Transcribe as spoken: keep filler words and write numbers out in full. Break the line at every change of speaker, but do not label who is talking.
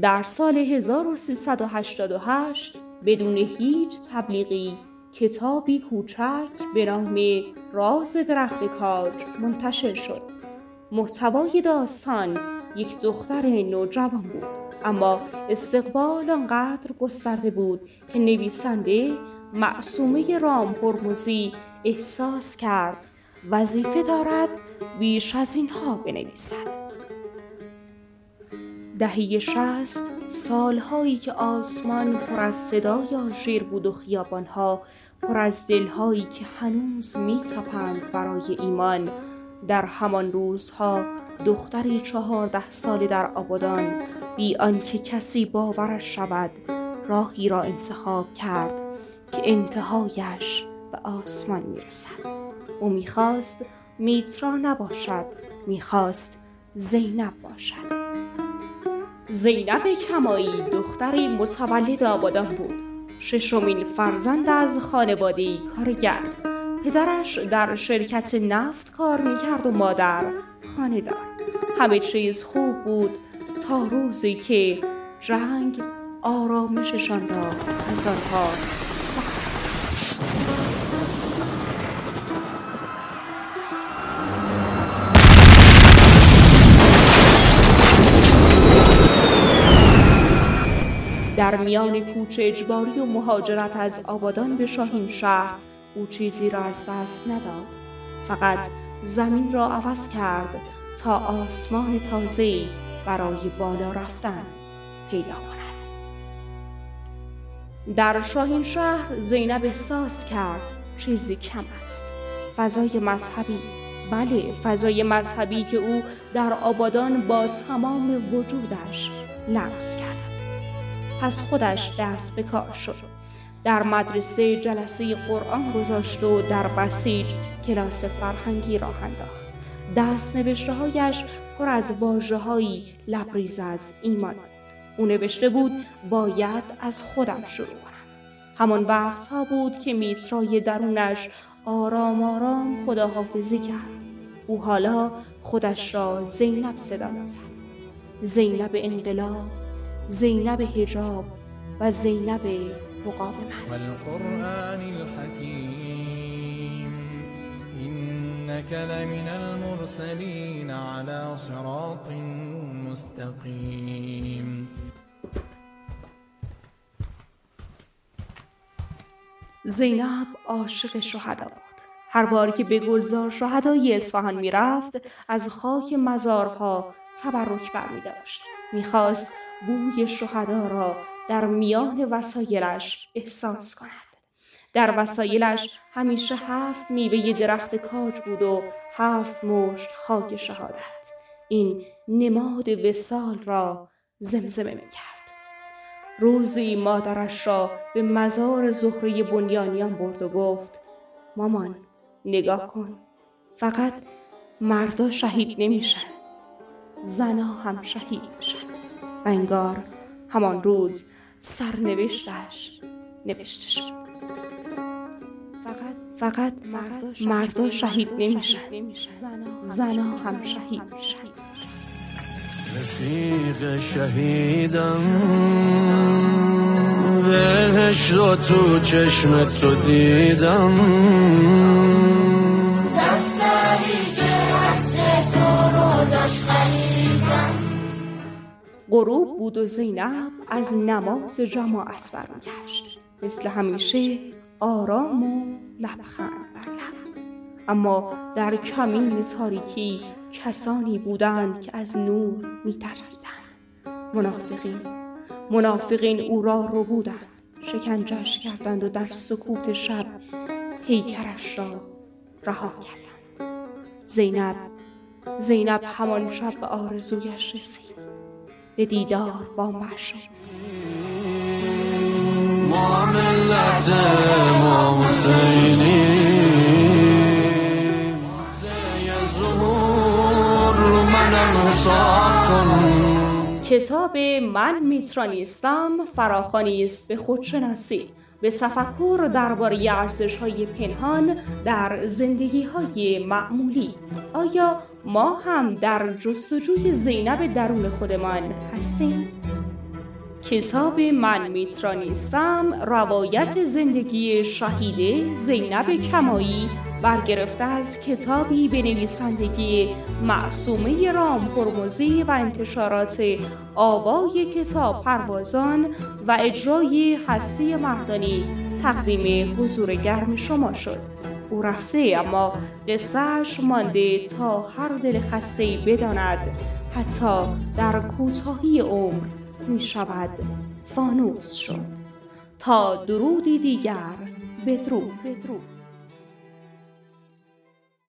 در سال هزار و سیصد و هشتاد و هشت بدون هیچ تبلیغی کتابی کوچک به نام راز درخت کاج منتشر شد. محتوای داستان یک دختر نوجوان بود، اما استقبال آنقدر گسترده بود که نویسنده معصومه رام هرمزی احساس کرد وظیفه دارد بیش از اینها بنویسد. دهه شصت، سالهایی که آسمان پر از صدای آژیر بود و خیابانها پر از دلهایی که هنوز می‌تپند برای ایمان. در همان روزها دختری چهارده ساله در آبادان بی آنکه کسی باورش شود راهی را انتخاب کرد که انتهایش به آسمان میرسد. او میخواست میترا نباشد، میخواست زینب باشد. زینب کمایی دختری متولد آبادان بود، ششمین فرزند از خانواده‌ای کارگر. پدرش در شرکت نفت کار میکرد و مادر خانه‌دار. همه چیز خوب بود تا روزی که جنگ آرامششان را از آنها سلب کرد. در میان کوچ اجباری و مهاجرت از آبادان به شاهین شهر او چیزی را از دست نداد، فقط زمین را عوض کرد تا آسمان تازه‌ای برای بالا رفتن پیدا کند. در شاهین شهر زینب احساس کرد چیزی کم است. فضای مذهبی، بله فضای مذهبی که او در آبادان با تمام وجودش لمس کرد. پس خودش دست به کار شد. در مدرسه جلسه قرآن گذاشت و در بسیج کلاس فرهنگی راه انداخت. دست نوشته هایش پر از واژه‌هایی لبریز از ایمان. او نوشته بود باید از خودم شروع کنم. همان وقتها بود که میترای درونش آرام آرام خداحافظی کرد. او حالا خودش را زینب صدا می‌زد. زینب انقلاب، زینب حجاب و زینب مقاومت.
والقرآن الحکیم إنك لمن المرسلین على صراط مستقیم.
زینب عاشق شهدا بود. هر بار که به گلزار شهدای اصفهان می رفت از خاک مزارها تبرک برمی داشت. می خواست بوی شهدا را در میان وسایلش احساس کند. در وسایلش همیشه هفت میوه درخت کاج بود و هفت مشت خاک شهادت. این نماد وصال را زمزمه می کرد. روزی مادرش را به مزار زهره بنیانیان برد و گفت مامان نگاه کن، فقط مردا شهید نمیشن، زنا هم شهید میشن. و انگار همان روز سرنوشتش نوشته شد. فقط فقط مردا شهید نمیشن، زنا هم شهید میشن.
رفیق شهیدم بهشت رو تو چشم تو دیدم، دفتری که عکس تو رو داشت خریدم.
غروب بود و زینب از نماز جماعت برمیگشت، مثل همیشه آرام و لبخند بر لب. اما در کمین تاریکی کسانی بودند که از نور می‌ترسیدند. منافقین منافقین او را ربودند، شکنجه‌اش کردند و در سکوت شب پیکرش را رها کردند. زینب زینب همان شب به آرزویش رسید، به دیدار با معشوق.
ما ملت ما حسینی
کتاب من میترا نیستم فراخوانی است به خودشناسی، به تفکر درباره ارزش‌های پنهان در زندگی‌های معمولی. آیا ما هم در جستجوی زینب درون خودمان هستیم؟ کتاب من میترا نیستم، روایت زندگی شهید زینب کمایی برگرفته از کتابی به نویسندگی معصومه رامپرموزی و انتشارات آوای کتاب پروازان و اجرای هستی مردانی تقدیم حضور گرم شما شد. او رفته اما قصه‌اش مانده تا هر دل خسته‌ای بداند حتی در کوتاهی عمر می شود فانوس شد. تا درودی دیگر، بدرود. بدرود.